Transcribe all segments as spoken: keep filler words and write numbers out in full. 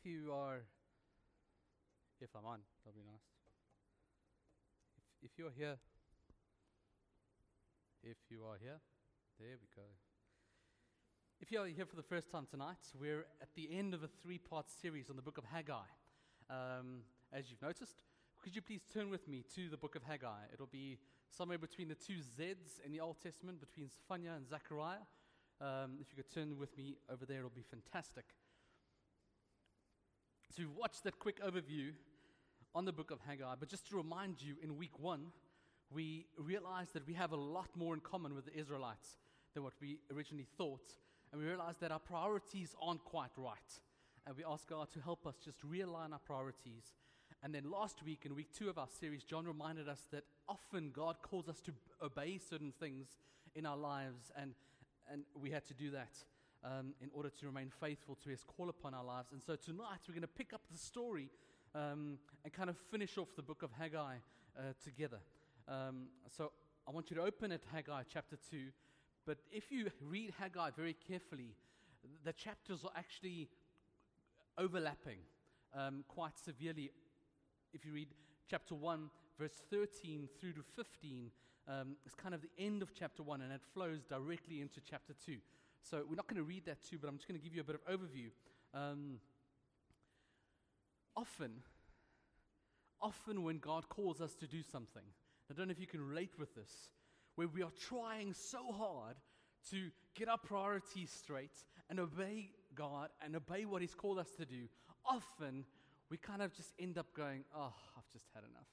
you are, if I'm on, that'll be nice. If, if you're here, if you are here, there we go. If you are here for the first time tonight, we're at the end of a three-part series on the book of Haggai. Um, as you've noticed, could you please turn with me to the book of Haggai? It'll be somewhere between the two Z's in the Old Testament, between Zephaniah and Zechariah. Um, if you could turn with me over there, it'll be fantastic. So we've watched that quick overview on the book of Haggai, but just to remind you, in week one, we realized that we have a lot more in common with the Israelites than what we originally thought, and we realized that our priorities aren't quite right, and we asked God to help us just realign our priorities. And then last week, in week two of our series, John reminded us that often God calls us to obey certain things in our lives, and, and we had to do that um, in order to remain faithful to His call upon our lives. And so tonight, we're going to pick up the story um, and kind of finish off the book of Haggai uh, together. Um, so I want you to open at Haggai chapter two, but if you read Haggai very carefully, the chapters are actually overlapping um, quite severely. If you read chapter one, verse thirteen through to fifteen, um, it's kind of the end of chapter one, and it flows directly into chapter two. So we're not going to read that too, but I'm just going to give you a bit of overview. Um, often, often when God calls us to do something, I don't know if you can relate with this, where we are trying so hard to get our priorities straight and obey God and obey what He's called us to do, often we kind of just end up going, oh, I've just had enough.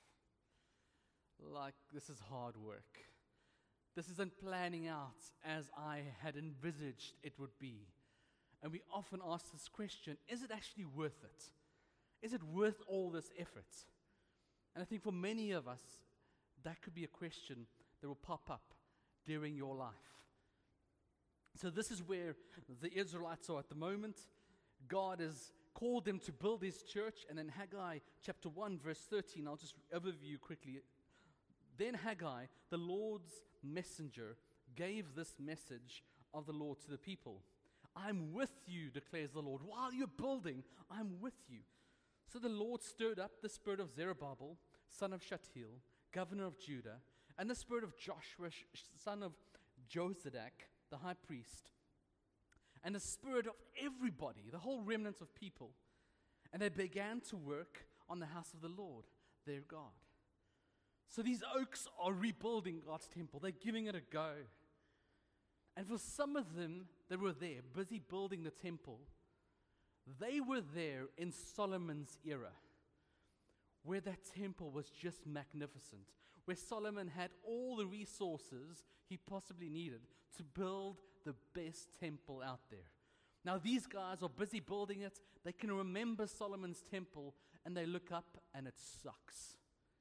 Like, this is hard work. This isn't planning out as I had envisaged it would be. And we often ask this question, is it actually worth it? Is it worth all this effort? And I think for many of us, that could be a question that will pop up during your life. So this is where the Israelites are at the moment. God has called them to build His church, and then Haggai chapter one, verse thirteen, I'll just overview quickly. Then Haggai, the Lord's messenger, gave this message of the Lord to the people. I'm with you, declares the Lord. While you're building, I'm with you. So the Lord stirred up the spirit of Zerubbabel, son of Shealtiel, governor of Judah, and the spirit of Joshua, son of Jozadak, the high priest, and the spirit of everybody, the whole remnant of people. And they began to work on the house of the Lord, their God. So these oaks are rebuilding God's temple. They're giving it a go. And for some of them that were there, busy building the temple, they were there in Solomon's era, where that temple was just magnificent, where Solomon had all the resources he possibly needed to build the best temple out there. Now these guys are busy building it. They can remember Solomon's temple, and they look up and it sucks.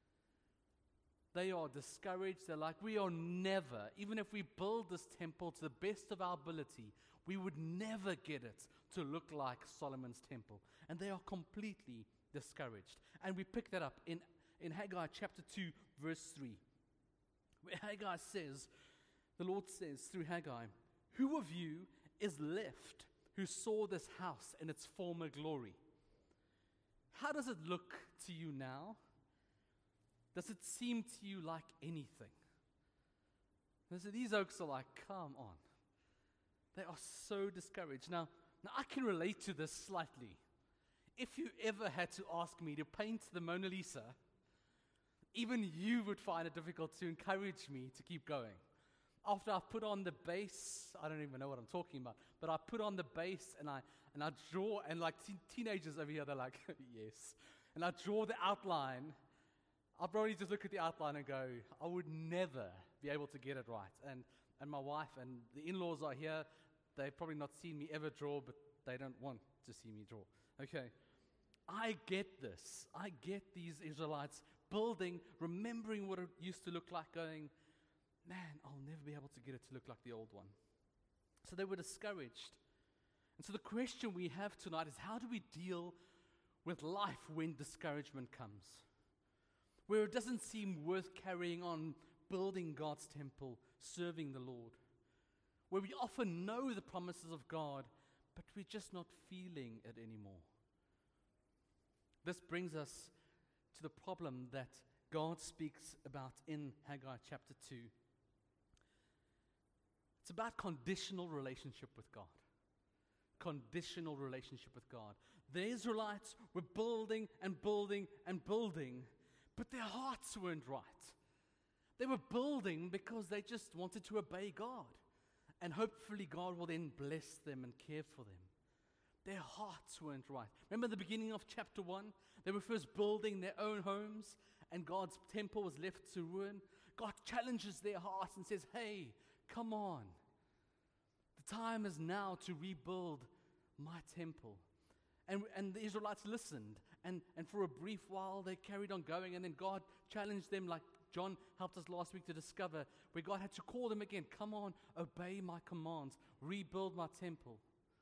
They are discouraged. They're like, we are never, even if we build this temple to the best of our ability, we would never get it to look like Solomon's temple. And they are completely discouraged. And we pick that up in, in Haggai chapter two, verse three, where Haggai says, the Lord says through Haggai, who of you is left who saw this house in its former glory? How does it look to you now? Does it seem to you like anything? And so these oaks are like, come on. They are so discouraged. Now, now, I can relate to this slightly. If you ever had to ask me to paint the Mona Lisa, even you would find it difficult to encourage me to keep going. After I've put on the base, I don't even know what I'm talking about, but I put on the base and I and I draw, and like te- teenagers over here, they're like, yes. And I draw the outline. I'll probably just look at the outline and go, I would never be able to get it right. And and my wife and the in-laws are here. They've probably not seen me ever draw, but they don't want to see me draw. Okay. I get this. I get these Israelites building, remembering what it used to look like, going, man, I'll never be able to get it to look like the old one. So they were discouraged. And so the question we have tonight is, how do we deal with life when discouragement comes? Where it doesn't seem worth carrying on building God's temple, serving the Lord. Where we often know the promises of God, but we're just not feeling it anymore. This brings us to the problem that God speaks about in Haggai chapter two. It's about conditional relationship with God. Conditional relationship with God. The Israelites were building and building and building, but their hearts weren't right. They were building because they just wanted to obey God. And hopefully God will then bless them and care for them. Their hearts weren't right. Remember the beginning of chapter one? They were first building their own homes, and God's temple was left to ruin. God challenges their hearts and says, hey, come on. The time is now to rebuild my temple. And, and the Israelites listened. And, and for a brief while, they carried on going. And then God challenged them, like John helped us last week to discover, where God had to call them again. Come on, obey my commands. Rebuild my temple.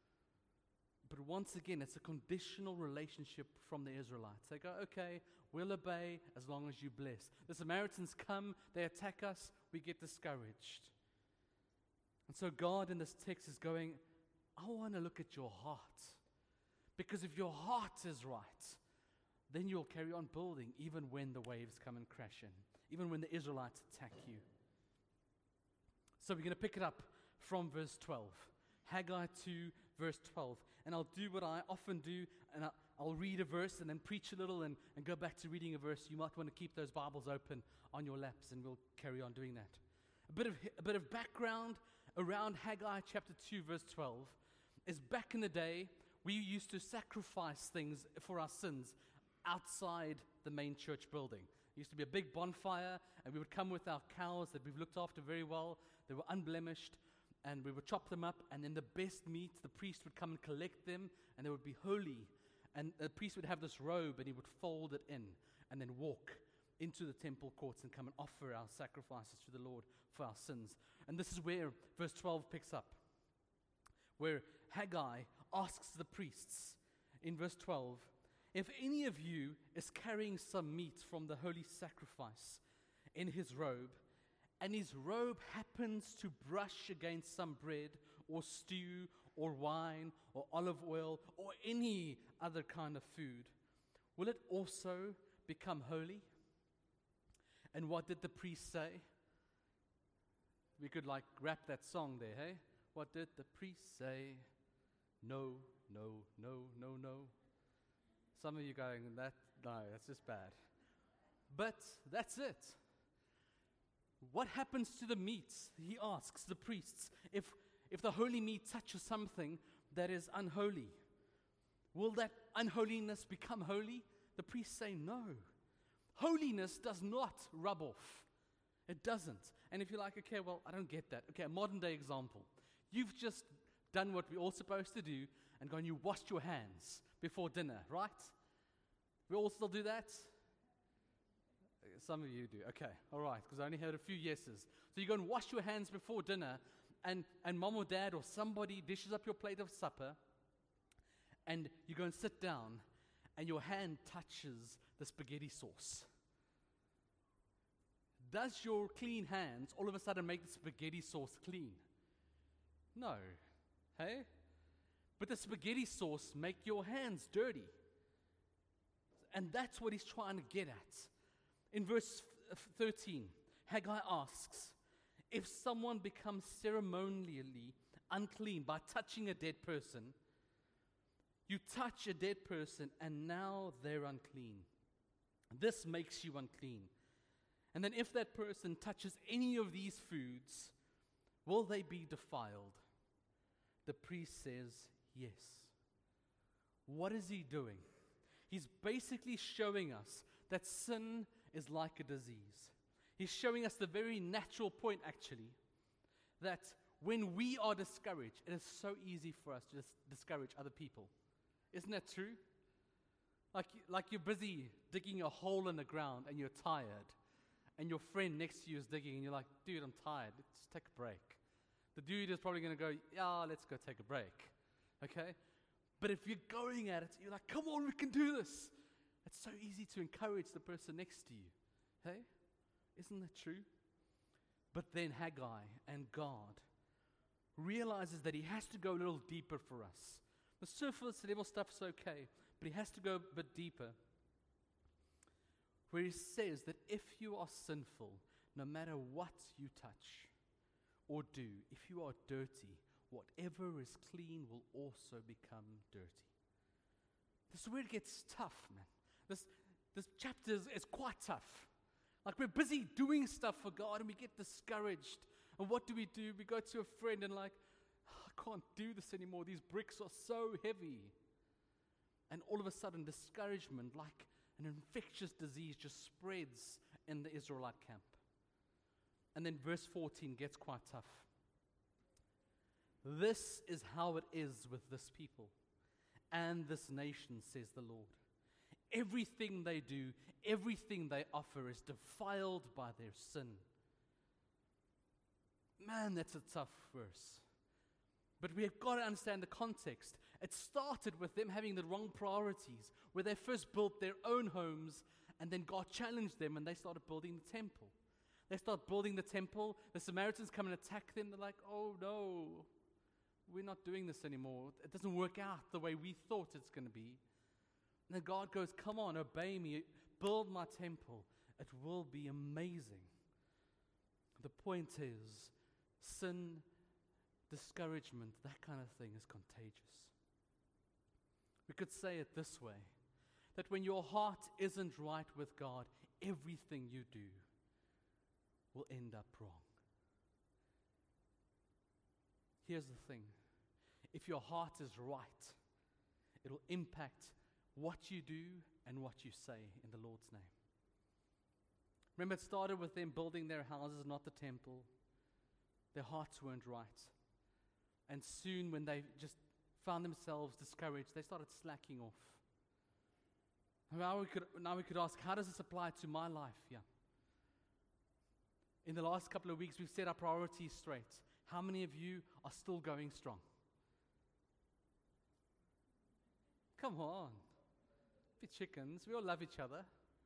But once again, it's a conditional relationship from the Israelites. They go, okay, we'll obey as long as you bless. The Samaritans come, they attack us, we get discouraged. And so God in this text is going, I want to look at your heart. Because if your heart is right, then you'll carry on building even when the waves come and crash in, even when the Israelites attack you. So we're going to pick it up from verse twelve. Haggai two, verse twelve. And I'll do what I often do, and I'll, I'll read a verse and then preach a little and, and go back to reading a verse. You might want to keep those Bibles open on your laps, and we'll carry on doing that. A bit of, a bit of background around Haggai chapter two, verse twelve, is back in the day, we used to sacrifice things for our sins outside the main church building. It used to be a big bonfire, and we would come with our cows that we've looked after very well. They were unblemished, and we would chop them up, and then the best meat, the priest would come and collect them, and they would be holy. And the priest would have this robe, and he would fold it in, and then walk into the temple courts and come and offer our sacrifices to the Lord for our sins. And this is where verse twelve picks up, where Haggai asks the priests in verse twelve, if any of you is carrying some meat from the holy sacrifice in his robe, and his robe happens to brush against some bread or stew or wine or olive oil or any other kind of food, will it also become holy? And what did the priest say? We could like rap that song there, hey? What did the priest say? No, no, no, no, no. Some of you going, that, no, that's just bad. But that's it. What happens to the meat? He asks the priests. If, if the holy meat touches something that is unholy, will that unholiness become holy? The priests say no. Holiness does not rub off. It doesn't. And if you're like, okay, well, I don't get that. Okay, a modern day example. You've just done what we're all supposed to do and gone, you washed your hands before dinner, right? We all still do that? Some of you do. Okay, all right, because I only heard a few yeses. So you go and wash your hands before dinner, and, and mom or dad or somebody dishes up your plate of supper, and you go and sit down, and your hand touches the spaghetti sauce. Does your clean hands all of a sudden make the spaghetti sauce clean? No. Hey? But the spaghetti sauce make your hands dirty. And that's what he's trying to get at. In verse thirteen, Haggai asks, if someone becomes ceremonially unclean by touching a dead person, you touch a dead person and now they're unclean. This makes you unclean. And then if that person touches any of these foods, will they be defiled? The priest says, yes. What is he doing? He's basically showing us that sin is like a disease. He's showing us the very natural point, actually, that when we are discouraged, it is so easy for us to dis- discourage other people. Isn't that true? Like, like you're busy digging a hole in the ground and you're tired, and your friend next to you is digging, and you're like, dude, I'm tired. Let's take a break. The dude is probably going to go, yeah, let's go take a break. Okay? But if you're going at it, you're like, come on, we can do this. It's so easy to encourage the person next to you. Hey? Isn't that true? But then Haggai and God realizes that he has to go a little deeper for us. The surface level stuff's okay, but he has to go a bit deeper. where he says that if you are sinful, no matter what you touch or do, if you are dirty, whatever is clean will also become dirty. This is where it gets tough, man. This, this chapter is, is quite tough. Like, we're busy doing stuff for God and we get discouraged. And what do we do? We go to a friend and like, oh, I can't do this anymore. These bricks are so heavy. And all of a sudden, discouragement, like an infectious disease, just spreads in the Israelite camp. And then verse fourteen gets quite tough. This is how it is with this people and this nation, says the Lord. Everything they do, everything they offer is defiled by their sin. Man, that's a tough verse. But we have got to understand the context. It started with them having the wrong priorities, where they first built their own homes, and then God challenged them, and they started building the temple. They start building the temple. The Samaritans come and attack them. They're like, oh no, we're not doing this anymore. It doesn't work out the way we thought it's going to be. And then God goes, come on, obey me. Build my temple. It will be amazing. The point is, sin, discouragement, that kind of thing is contagious. We could say it this way, that when your heart isn't right with God, everything you do will end up wrong. Here's the thing. If your heart is right, it'll impact what you do and what you say in the Lord's name. Remember, it started with them building their houses, not the temple. Their hearts weren't right. And soon, when they just found themselves discouraged, they started slacking off. Now we could, now we could ask, how does this apply to my life? Yeah. In the last couple of weeks, we've set our priorities straight. How many of you are still going strong? Come on. Be chickens. We all love each other.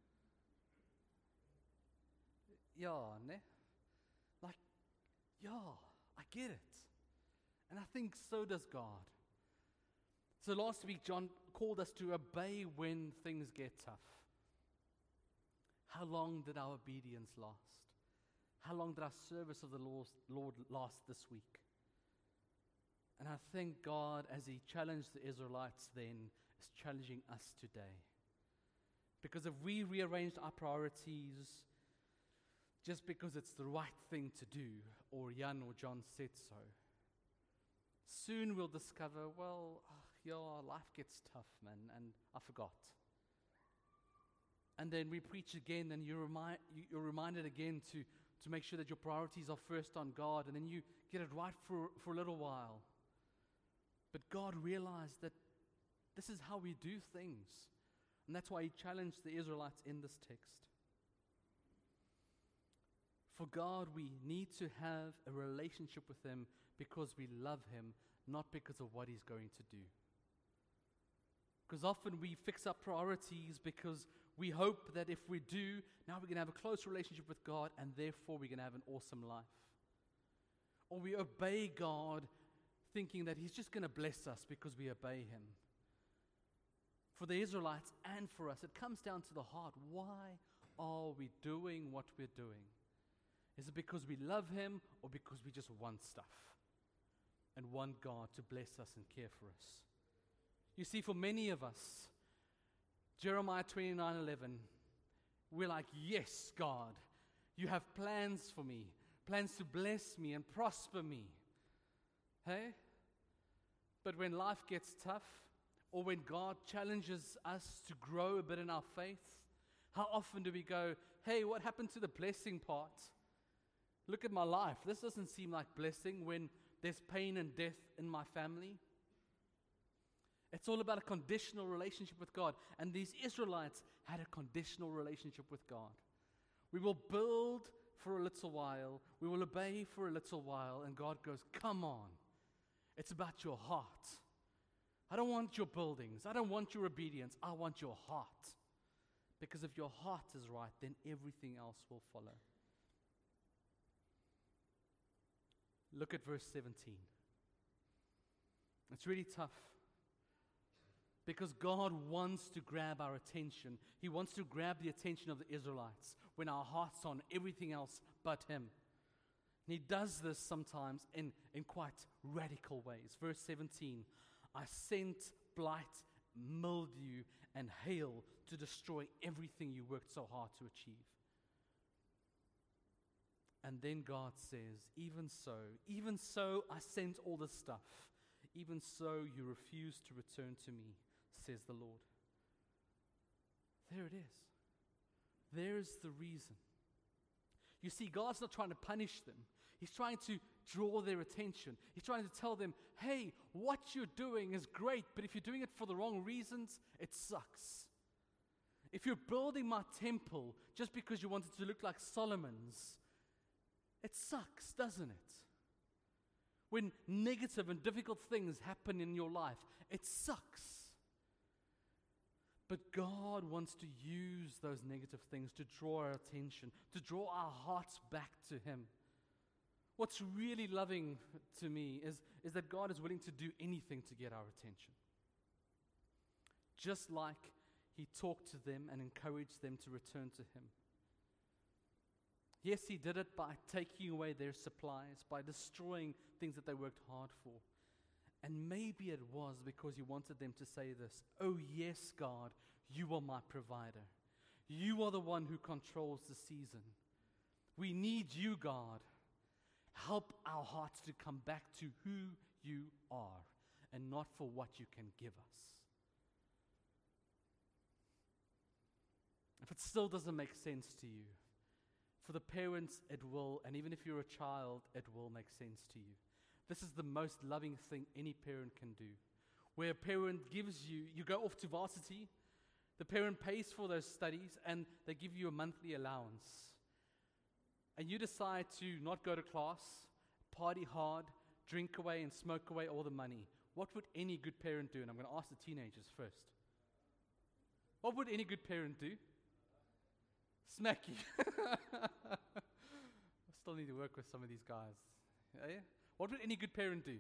Yeah, ne? Like, yeah, I get it. And I think so does God. So last week, John called us to obey when things get tough. How long did our obedience last? How long did our service of the Lord last this week? And I thank God, as He challenged the Israelites then, is challenging us today. Because if we rearranged our priorities just because it's the right thing to do, or Jan or John said so, soon we'll discover, well, yeah, life gets tough, man, and I forgot. And then we preach again, and you're, remi- you're reminded again to, to make sure that your priorities are first on God, and then you get it right for, for a little while. But God realized that this is how we do things. And that's why He challenged the Israelites in this text. For God, we need to have a relationship with Him because we love Him, not because of what He's going to do. Because often we fix up priorities because we hope that if we do, now we're going to have a close relationship with God, and therefore we're going to have an awesome life. Or we obey God thinking that He's just going to bless us because we obey Him. For the Israelites and for us, it comes down to the heart. Why are we doing what we're doing? Is it because we love Him, or because we just want stuff and want God to bless us and care for us? You see, for many of us, Jeremiah twenty-nine eleven, we're like, yes, God, you have plans for me, plans to bless me and prosper me. Hey? But when life gets tough, or when God challenges us to grow a bit in our faith, how often do we go, hey, what happened to the blessing part? Look at my life. This doesn't seem like blessing when there's pain and death in my family. It's all about a conditional relationship with God. And these Israelites had a conditional relationship with God. We will build for a little while. We will obey for a little while. And God goes, come on. It's about your heart. I don't want your buildings. I don't want your obedience. I want your heart. Because if your heart is right, then everything else will follow. Look at verse seventeen. It's really tough. Because God wants to grab our attention. He wants to grab the attention of the Israelites when our hearts are on everything else but Him. And He does this sometimes in, in quite radical ways. Verse seventeen, I sent blight, mildew, and hail to destroy everything you worked so hard to achieve. And then God says, even so, even so I sent all this stuff. Even so you refuse to return to me, says the Lord. There it is. There's the reason. You see, God's not trying to punish them. He's trying to draw their attention. He's trying to tell them, hey, what you're doing is great, but if you're doing it for the wrong reasons, it sucks. If you're building my temple just because you want it to look like Solomon's, it sucks, doesn't it? When negative and difficult things happen in your life, it sucks. But God wants to use those negative things to draw our attention, to draw our hearts back to Him. What's really loving to me is, is that God is willing to do anything to get our attention. Just like He talked to them and encouraged them to return to Him. Yes, He did it by taking away their supplies, by destroying things that they worked hard for. And maybe it was because He wanted them to say this, oh yes, God, you are my provider. You are the one who controls the season. We need you, God. Help our hearts to come back to who you are and not for what you can give us. If it still doesn't make sense to you, for the parents it will, and even if you're a child, it will make sense to you. This is the most loving thing any parent can do. Where a parent gives you, you go off to varsity, the parent pays for those studies, and they give you a monthly allowance. And you decide to not go to class, party hard, drink away and smoke away all the money. What would any good parent do? And I'm going to ask the teenagers first. What would any good parent do? Smack you. I still need to work with some of these guys. Yeah? What would any good parent do?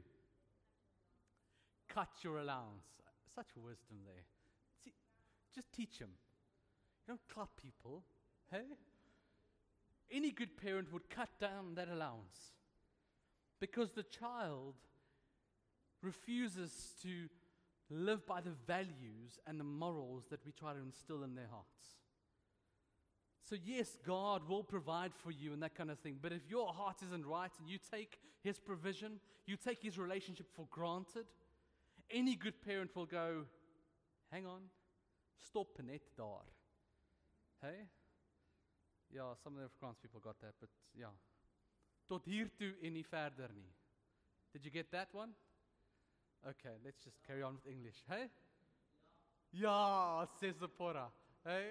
Cut your allowance. Such wisdom there. See, just teach them. You don't clap people. Hey? Any good parent would cut down that allowance because the child refuses to live by the values and the morals that we try to instill in their hearts. So yes, God will provide for you and that kind of thing, but if your heart isn't right and you take His provision, you take His relationship for granted, any good parent will go, hang on, stop net daar. Hey? Yeah, some of the Afrikaans people got that, but yeah. Tot hiertoe en nie verder nie. Did you get that one? Okay, let's just carry on with English. Hey? Ja, says the Porra. Hey?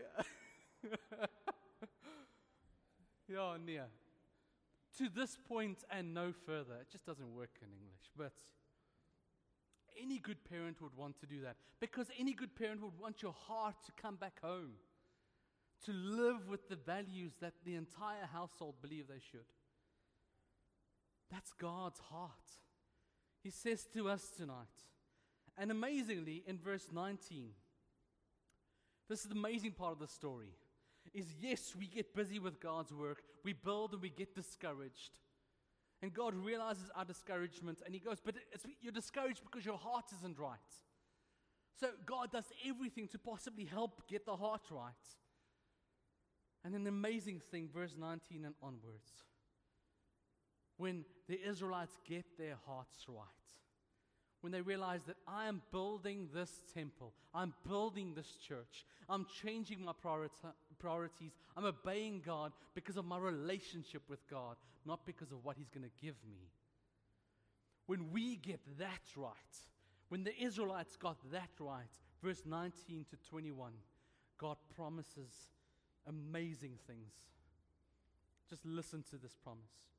Ja, nee. To this point and no further. It just doesn't work in English. But any good parent would want to do that. Because any good parent would want your heart to come back home. To live with the values that the entire household believe they should. That's God's heart. He says to us tonight. And amazingly, in verse nineteen, this is the amazing part of the story, is yes, we get busy with God's work. We build and we get discouraged. And God realizes our discouragement and He goes, but it's, you're discouraged because your heart isn't right. So God does everything to possibly help get the heart right. And an amazing thing, verse nineteen and onwards. When the Israelites get their hearts right. When they realize that I am building this temple. I'm building this church. I'm changing my priori- priorities. I'm obeying God because of my relationship with God, not because of what He's going to give me. When we get that right, when the Israelites got that right, verse nineteen to twenty-one, God promises amazing things. Just listen to this promise.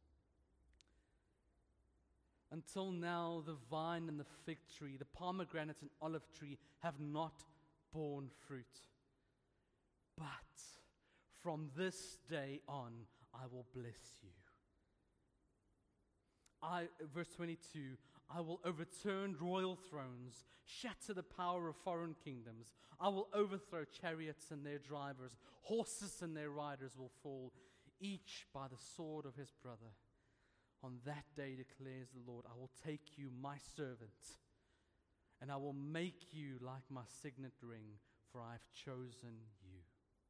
Until now, the vine and the fig tree, the pomegranate and olive tree have not borne fruit. But from this day on, I will bless you. I, verse twenty-two, I will overturn royal thrones, shatter the power of foreign kingdoms. I will overthrow chariots and their drivers. Horses and their riders will fall, each by the sword of his brother. On that day, declares the Lord, I will take you, my servant, and I will make you like my signet ring, for I have chosen you.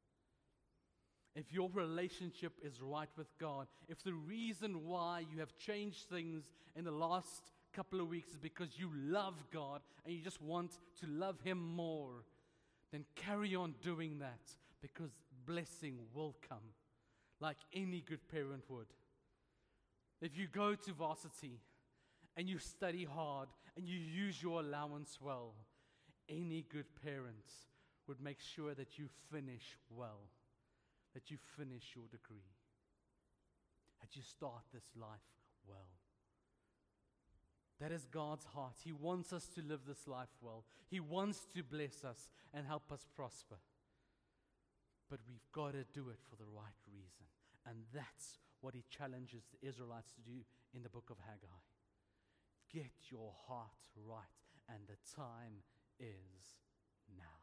If your relationship is right with God, if the reason why you have changed things in the last couple of weeks is because you love God and you just want to love Him more, then carry on doing that, because blessing will come like any good parent would. If you go to varsity and you study hard and you use your allowance well, any good parent would make sure that you finish well, that you finish your degree, that you start this life well. That is God's heart. He wants us to live this life well. He wants to bless us and help us prosper. But we've got to do it for the right reason. And that's what He challenges the Israelites to do in the book of Haggai. Get your heart right, and the time is now.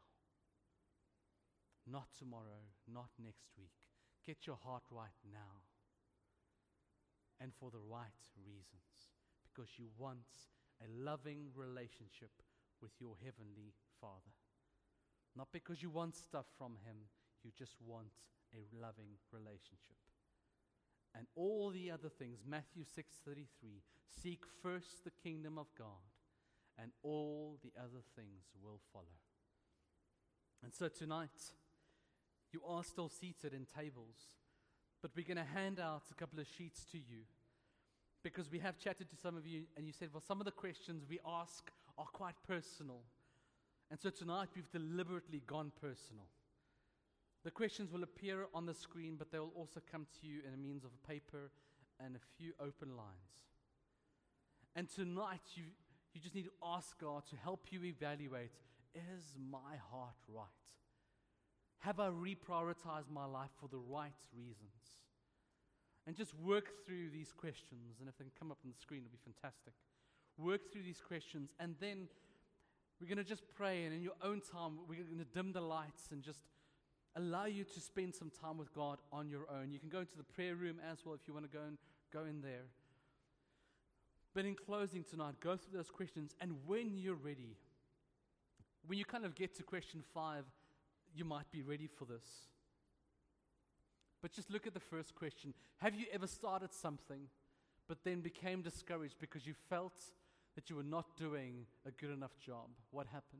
Not tomorrow, not next week. Get your heart right now. And for the right reasons. Because you want a loving relationship with your Heavenly Father. Not because you want stuff from Him, you just want a loving relationship. And all the other things, Matthew six thirty-three, seek first the kingdom of God, and all the other things will follow. And so tonight, you are still seated in tables, but we're going to hand out a couple of sheets to you, because we have chatted to some of you, and you said, well, some of the questions we ask are quite personal. And so tonight, we've deliberately gone personal. The questions will appear on the screen, but they will also come to you in a means of a paper and a few open lines. And tonight, you, you just need to ask God to help you evaluate, is my heart right? Have I reprioritized my life for the right reasons? And just work through these questions, and if they can come up on the screen, it'll be fantastic. Work through these questions, and then we're going to just pray, and in your own time, we're going to dim the lights and just allow you to spend some time with God on your own. You can go into the prayer room as well if you want to go and go in there. But in closing tonight, go through those questions, and when you're ready, when you kind of get to question five, you might be ready for this. But just look at the first question. Have you ever started something, but then became discouraged because you felt that you were not doing a good enough job? What happened?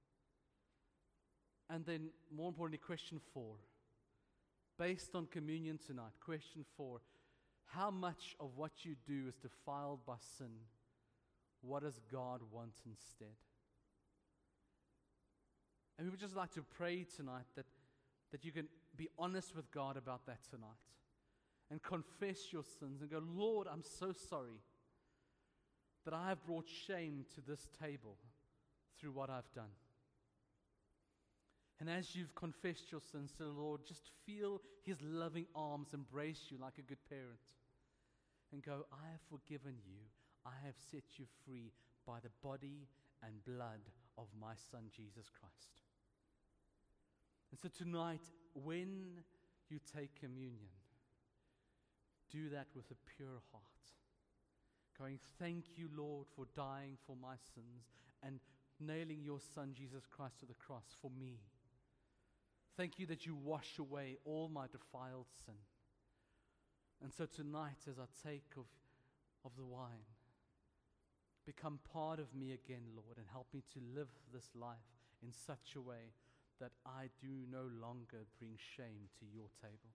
And then, more importantly, question four. Based on communion tonight, question four. How much of what you do is defiled by sin? What does God want instead? And we would just like to pray tonight that, that you can be honest with God about that tonight. And confess your sins and go, Lord, I'm so sorry that I have brought shame to this table through what I've done. And as you've confessed your sins to the Lord, just feel His loving arms embrace you like a good parent. And go, I have forgiven you. I have set you free by the body and blood of my Son, Jesus Christ. And so tonight, when you take communion, do that with a pure heart. Going, thank you, Lord, for dying for my sins and nailing your Son, Jesus Christ, to the cross for me. Thank you that you wash away all my defiled sin. And so tonight, as I take of, of the wine, become part of me again, Lord, and help me to live this life in such a way that I do no longer bring shame to your table.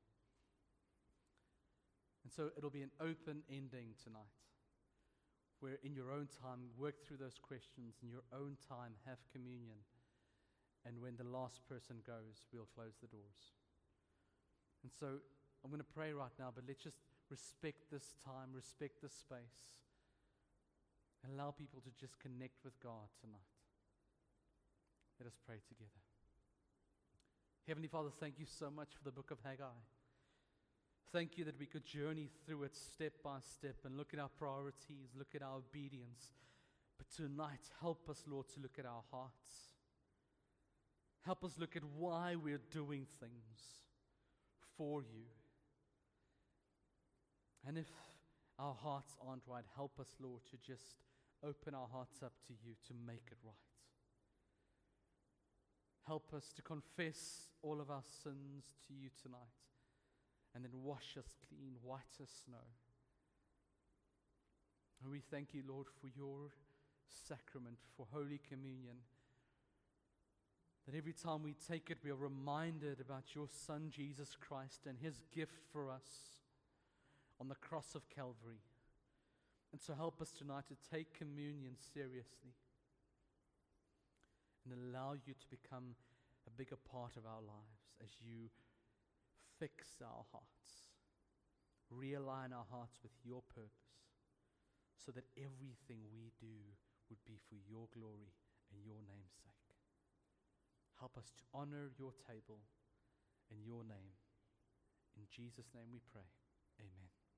And so it'll be an open ending tonight, where in your own time, work through those questions, in your own time, have communion. And when the last person goes, we'll close the doors. And so I'm going to pray right now, but let's just respect this time, respect this space, and allow people to just connect with God tonight. Let us pray together. Heavenly Father, thank you so much for the book of Haggai. Thank you that we could journey through it step by step and look at our priorities, look at our obedience, But tonight, help us, Lord, to look at our hearts. Help us look at why we're doing things for you. And if our hearts aren't right, help us, Lord, to just open our hearts up to you to make it right. Help us to confess all of our sins to you tonight, and then wash us clean, white as snow. And we thank you, Lord, for your sacrament, for Holy Communion, that every time we take it, we are reminded about your Son, Jesus Christ, and his gift for us on the cross of Calvary. And so help us tonight to take communion seriously and allow you to become a bigger part of our lives as you fix our hearts, realign our hearts with your purpose, so that everything we do would be for your glory and your name's sake. Help us to honor your table in your name. In Jesus' name we pray. Amen.